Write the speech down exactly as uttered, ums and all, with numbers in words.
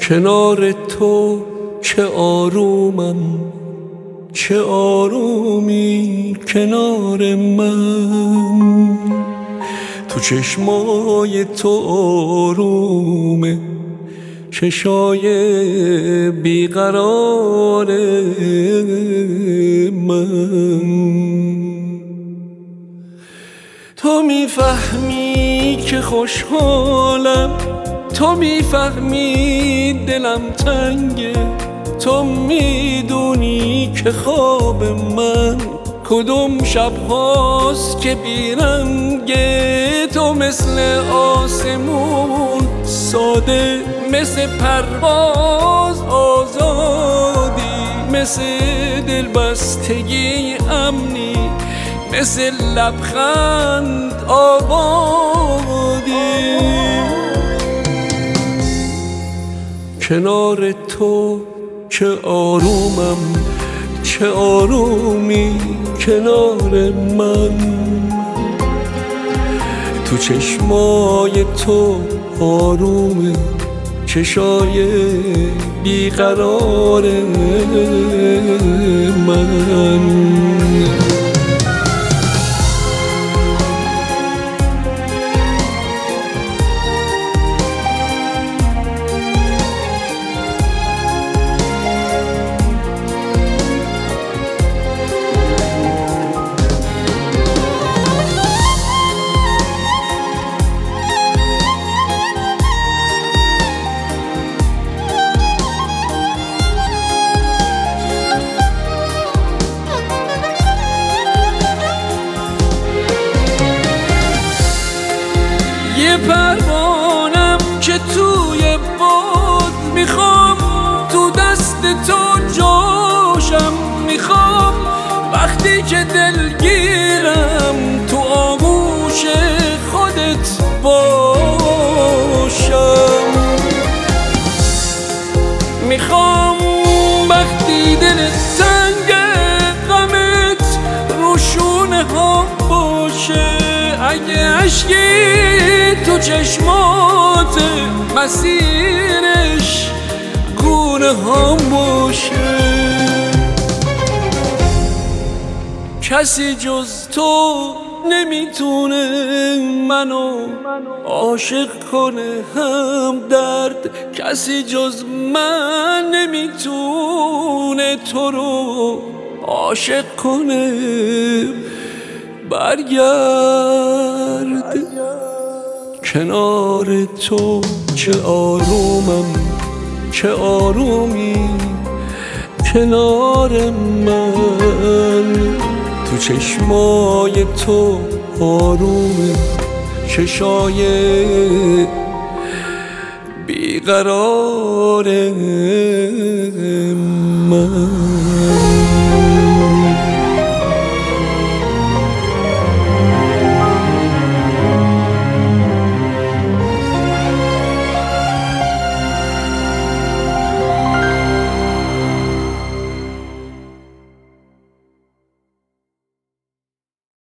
کنار تو چه آرومم، چه آرومی کنار من. تو چشمای تو آرومه، چشای بیقرار من. تو میفهمی که خوشحالم، تو میفهمی دلم تنگه، تو میدونی که خواب من کدوم شب هاست که بیرنگه. تو مثل آسمون ساده، مثل پرواز آزادی، مثل دلبستگی امنی، مثل لبخند آبادی. کنار تو چه آرومم، چه آرومی کنار من. تو چشمای تو آرومه، چشای بیقرار من. یه پروانم که توی باد میخوام، تو دست تو جاشم میخوام. وقتی که دلگیرم تو آغوش خودت باشم. میخوام وقتی دلت تنگ غمت رو شونه ها باشه. اگه عشقی تو چشمات مسیرش گونه ها باشه. کسی جز تو نمیتونه منو عاشق کنه هم درد. کسی جز من نمیتونه تو رو عاشق کنه. برگرد کنار تو چه آرومم، چه آرومی کنار من. تو چشمای تو آرومه، چشای بیقرار من.